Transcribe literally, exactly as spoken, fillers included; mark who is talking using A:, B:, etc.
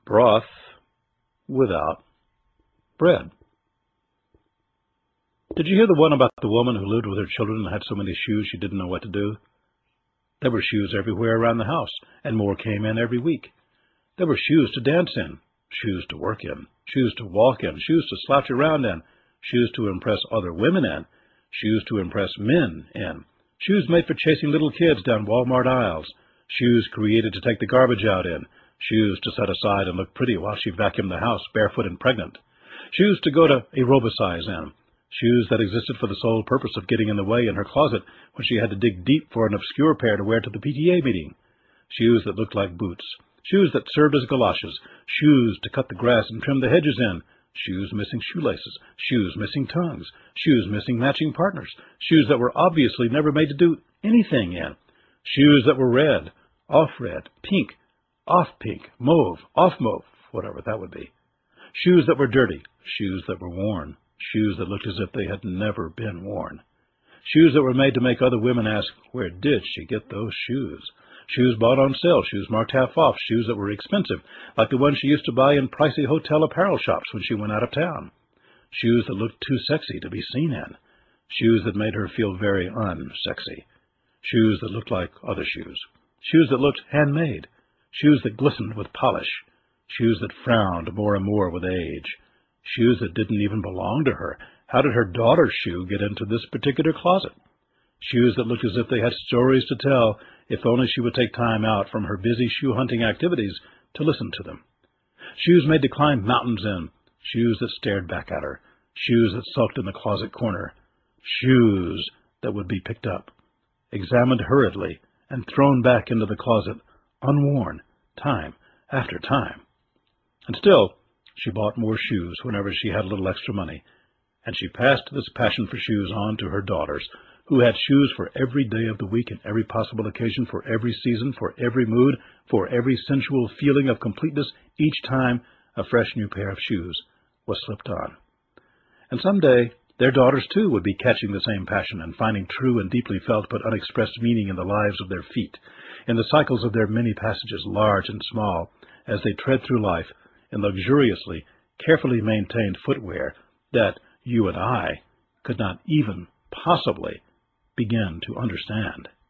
A: broth without bread. Did you hear the one about the woman who lived with her children and had so many shoes she didn't know what to do? There were shoes everywhere around the house, and more came in every week. There were shoes to dance in, shoes to work in, shoes to walk in, shoes to slouch around in, shoes to impress other women in, shoes to impress men in, shoes made for chasing little kids down Walmart aisles, shoes created to take the garbage out in, shoes to set aside and look pretty while she vacuumed the house barefoot and pregnant, shoes to go to aerobicize in, shoes that existed for the sole purpose of getting in the way in her closet when she had to dig deep for an obscure pair to wear to the P T A meeting, shoes that looked like boots, shoes that served as galoshes, shoes to cut the grass and trim the hedges in, shoes missing shoelaces, shoes missing tongues, shoes missing matching partners, shoes that were obviously never made to do anything in, shoes that were red, off red, pink, off pink, mauve, off mauve, whatever that would be, shoes that were dirty, shoes that were worn, shoes that looked as if they had never been worn, shoes that were made to make other women ask, where did she get those shoes? Shoes bought on sale, shoes marked half off, shoes that were expensive, like the ones she used to buy in pricey hotel apparel shops when she went out of town, shoes that looked too sexy to be seen in, shoes that made her feel very unsexy, shoes that looked like other shoes, shoes that looked handmade, shoes that glistened with polish, shoes that frowned more and more with age, shoes that didn't even belong to her. How did her daughter's shoe get into this particular closet? Shoes that looked as if they had stories to tell, if only she would take time out from her busy shoe-hunting activities to listen to them. Shoes made to climb mountains in, shoes that stared back at her, shoes that sulked in the closet corner, shoes that would be picked up, examined hurriedly, and thrown back into the closet, unworn, time after time. And still, she bought more shoes whenever she had a little extra money, and she passed this passion for shoes on to her daughters, who had shoes for every day of the week and every possible occasion, for every season, for every mood, for every sensual feeling of completeness each time a fresh new pair of shoes was slipped on. And someday their daughters, too, would be catching the same passion and finding true and deeply felt but unexpressed meaning in the lives of their feet, in the cycles of their many passages, large and small, as they tread through life in luxuriously, carefully maintained footwear that you and I could not even possibly begin to understand.